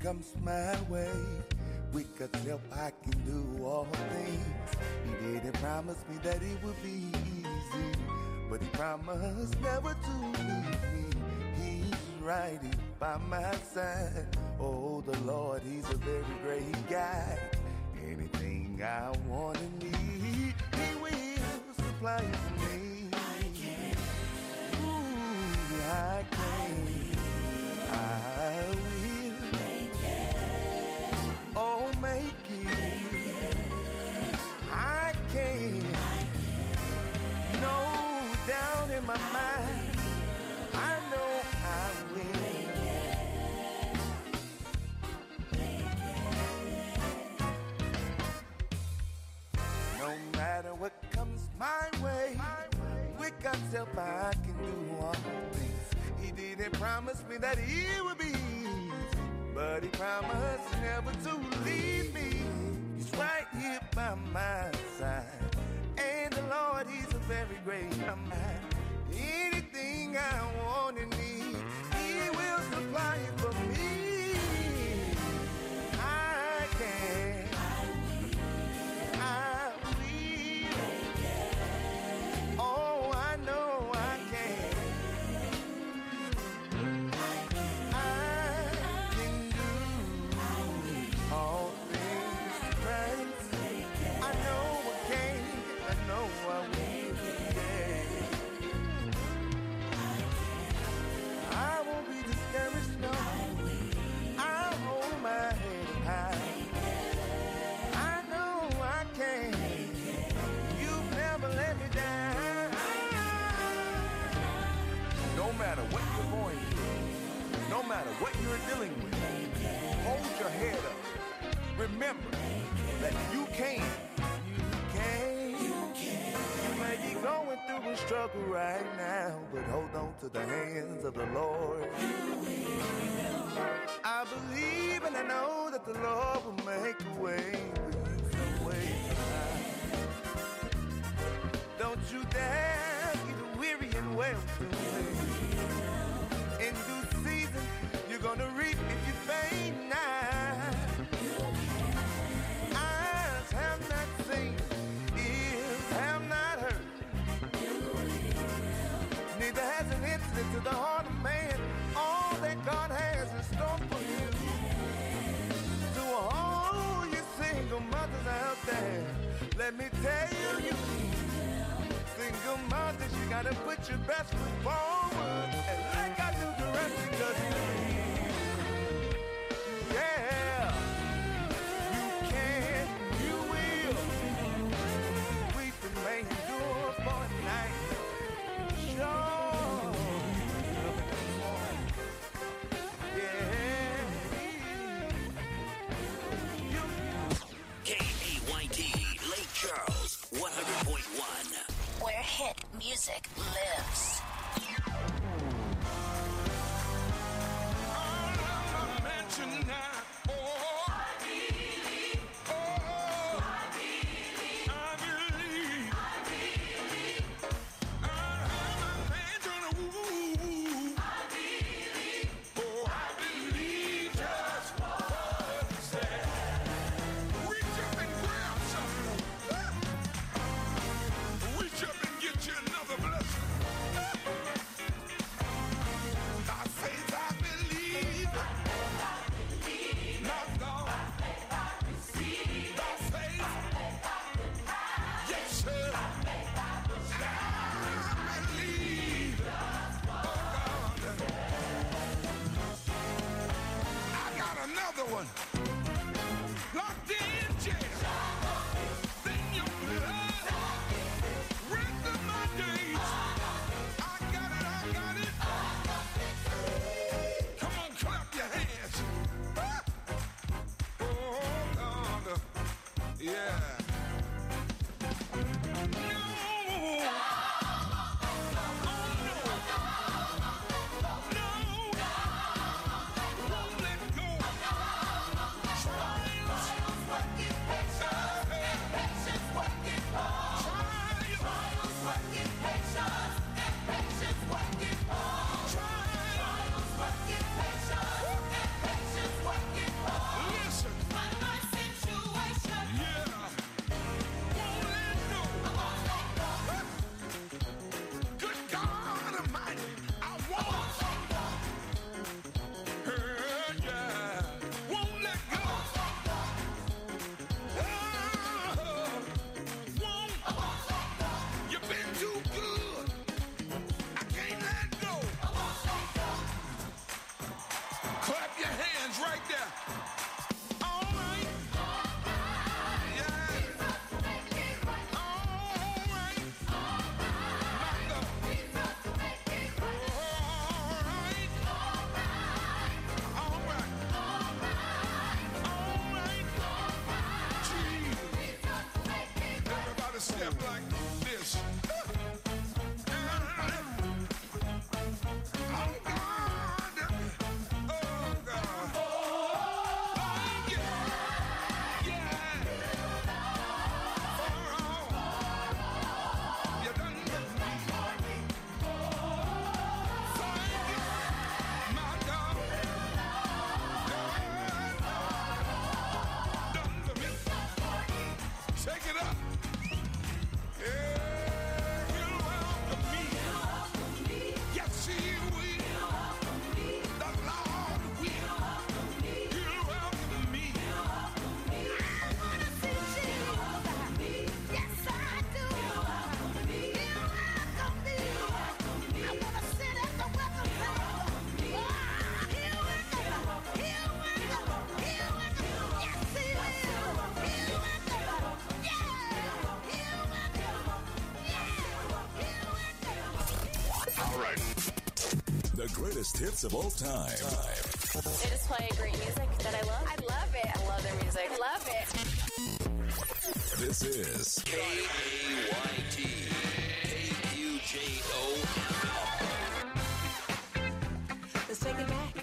comes my way, with God's help I can do all things. He didn't promise me that it would be easy, but he promised never to leave me. He's right here by my side. Oh, the Lord, he's a very great guy. Anything I want and need, he will supply it for me. I can. Ooh, I can. I will make it. Oh, make it. I can. No doubt in my mind, I know I will. No matter what comes my way, with God's help I can do all things. He didn't promise me that it would be easy, but he promised never to leave me. He's right here by my side. And the Lord, he's a very great man. Anything I want and need, he will supply it for me. I can. I oh, I know I can. I can do all things right. I know I can. I know I will. Yeah. I won't be discouraged, no. I'll hold my head high. I know I can. You've never let me down. No matter what you're going through, no matter what you're dealing with, hold your head up. Remember that you can. You may be going through a struggle right now, but hold on to the hands of the Lord. I believe and I know that the Lord will make a way for you some way. Don't you dare get weary and well-doing. In due season, you're gonna reap if you faint now. Eyes have not seen, ears have not heard. Neither has an entered into the heart of man all that God has in store for you. To all you single mothers out there, let me tell you, single mothers, you gotta put your best foot forward and let God do the rest because yeah, you can, you will. Weeping may endure for a night, sure. Yeah. KAYT Lake Charles 100.1, where hit music lives. The greatest hits of all time. They just play great music that I love. I love it. I love their music. I love it. This is KAYT KUJO. Let's take it back.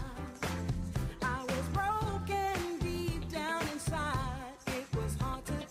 I was broken deep down inside. It was hard to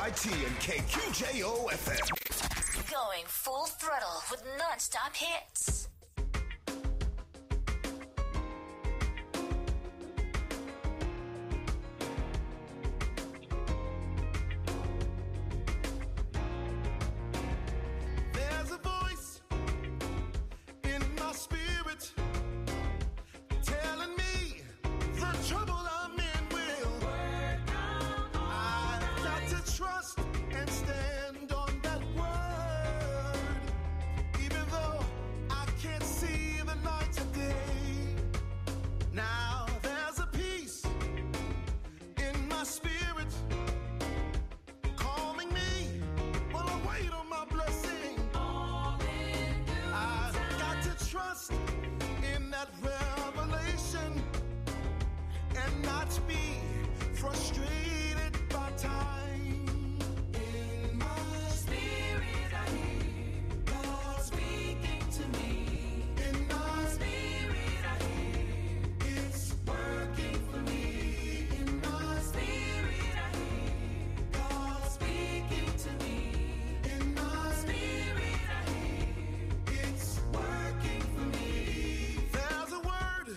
KIYT and KQJO FM. Going full throttle with non-stop hits. There's a voice in my spirit telling me the trouble I'm in will work out. I've got to trust and stand on that word, even though I can't see the light today. Now there's a peace in my spirit calling me while I wait on my blessing. I've got to trust in that revelation and not be frustrated by time. In my spirit I hear God speaking to me. In my spirit I hear it's working for me. In my spirit I hear God speaking to me. In my spirit I hear it's working for me. There's a word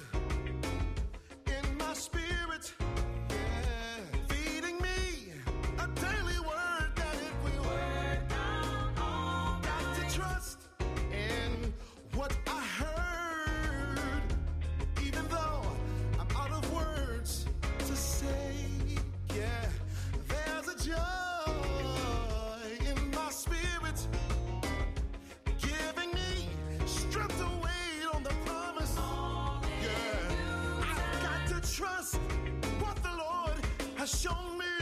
in my spirit, yeah, feeding me a daily word that it will work out. Got to trust in what I heard, even though I'm out of words to say. Yeah, there's a joy in my spirit, giving me strength to wait on the promise. Yeah, I've got to trust what the Lord has shown me,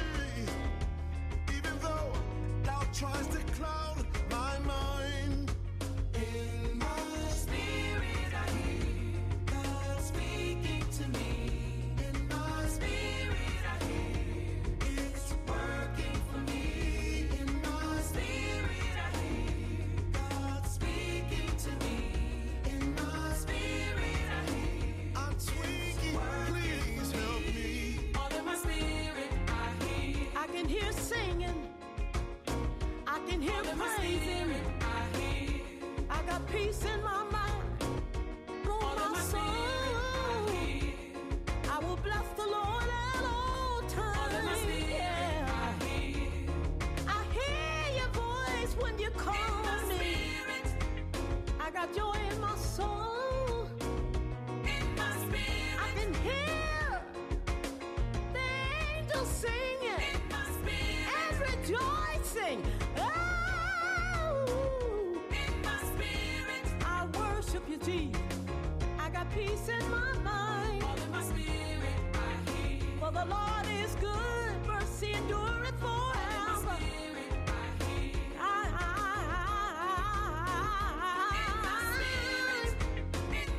even though doubt tries to cloud my mind. In my spirit I hear God speaking to me. In my spirit I hear it's working for me. In my spirit I hear God speaking to me. In my spirit I hear I'm tweaking, please help me. All in my spirit I hear. I can hear singing. I can hear All in my praising. spirit I hear. I got peace in my mind. Through All in my my spirit I soul. hear. I will bless the Lord at all times. All in my spirit Yeah. I hear. I hear your voice when you In call my me. spirit, I got joy in my soul. in my spirit, I can hear the angels singing in my spirit, and rejoicing. Oh, in my spirit, I worship you, Jesus. I got peace in my mind. all in my spirit I hear. For the Lord is good, mercy endureth forever.